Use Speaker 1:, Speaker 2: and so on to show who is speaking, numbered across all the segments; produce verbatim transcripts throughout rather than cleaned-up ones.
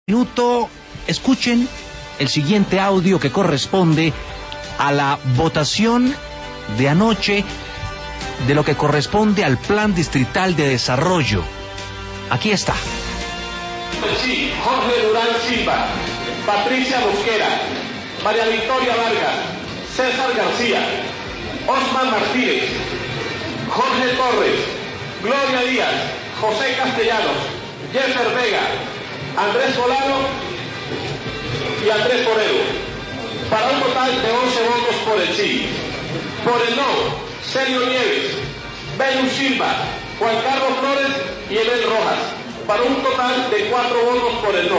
Speaker 1: Minuto, escuchen el siguiente audio que corresponde a la votación de anoche de lo que corresponde al Plan Distrital de Desarrollo. Aquí está.
Speaker 2: Sí, Jorge Durán Silva, Patricia Mosquera, María Victoria Vargas, César García, Osman Martínez, Jorge Torres, Gloria Díaz, José Castellanos, Jeffer Vega, Andrés Solano y Andrés Moreno, para un total de once votos por el sí. Por el no, Celio Nieves, Venus Silva, Juan Carlos Flores y Emel Rojas, para un total de cuatro votos por el no.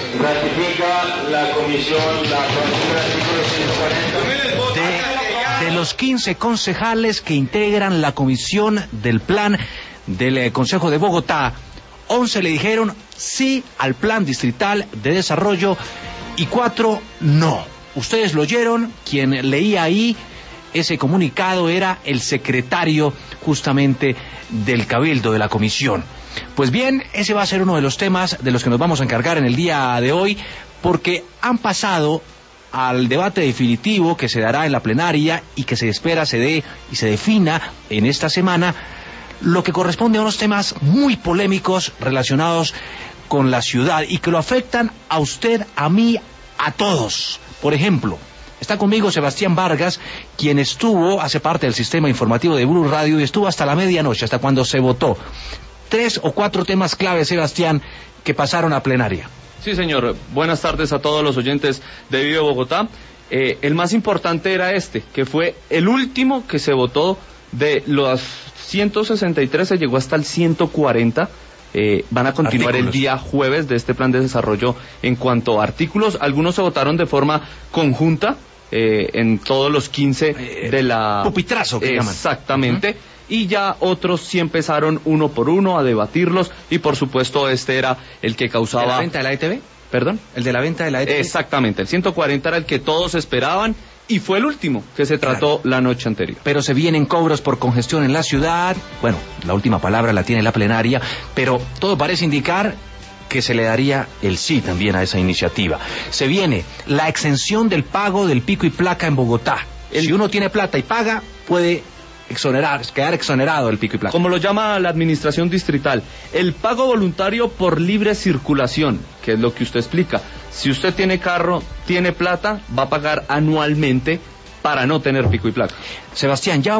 Speaker 3: Ratifica la comisión la consigna del artículo ciento cuarenta.
Speaker 1: De, de los quince concejales que integran la comisión del plan del eh, Consejo de Bogotá, once le dijeron sí al Plan Distrital de Desarrollo y cuatro no. Ustedes lo oyeron, quien leía ahí ese comunicado era el secretario justamente del Cabildo de la comisión. Pues bien, ese va a ser uno de los temas de los que nos vamos a encargar en el día de hoy, porque han pasado al debate definitivo que se dará en la plenaria y que se espera se dé y se defina en esta semana, lo que corresponde a unos temas muy polémicos relacionados con la ciudad y que lo afectan a usted, a mí, a todos. Por ejemplo, está conmigo Sebastián Vargas, quien estuvo, hace parte del sistema informativo de Blue Radio y estuvo hasta la medianoche, hasta cuando se votó. Tres o cuatro temas clave, Sebastián, que pasaron a plenaria.
Speaker 4: Sí, señor. Buenas tardes a todos los oyentes de Vive Bogotá. Eh, el más importante era este, que fue el último que se votó de los ciento sesenta y tres, se llegó hasta el ciento cuarenta. Eh, van a continuar artículos. El día jueves de este plan de desarrollo en cuanto a artículos. Algunos se votaron de forma conjunta eh, en todos los quince eh, de la...
Speaker 1: Pupitrazo, que llaman.
Speaker 4: Exactamente. Uh-huh. Y ya otros sí empezaron uno por uno a debatirlos y por supuesto este era el que causaba...
Speaker 1: ¿De la venta de la E T V?
Speaker 4: ¿Perdón?
Speaker 1: ¿El de la venta de la E T V?
Speaker 4: Exactamente, el ciento cuarenta era el que todos esperaban y fue el último que se trató claro. La noche anterior.
Speaker 1: Pero se vienen cobros por congestión en la ciudad, bueno, la última palabra la tiene la plenaria, pero todo parece indicar que se le daría el sí también a esa iniciativa. Se viene la exención del pago del pico y placa en Bogotá. El... Si uno tiene plata y paga, puede... exonerar, quedar exonerado del pico y placa.
Speaker 4: Como lo llama la administración distrital, el pago voluntario por libre circulación, que es lo que usted explica. Si usted tiene carro, tiene plata, va a pagar anualmente para no tener pico y placa.
Speaker 1: Sebastián, ya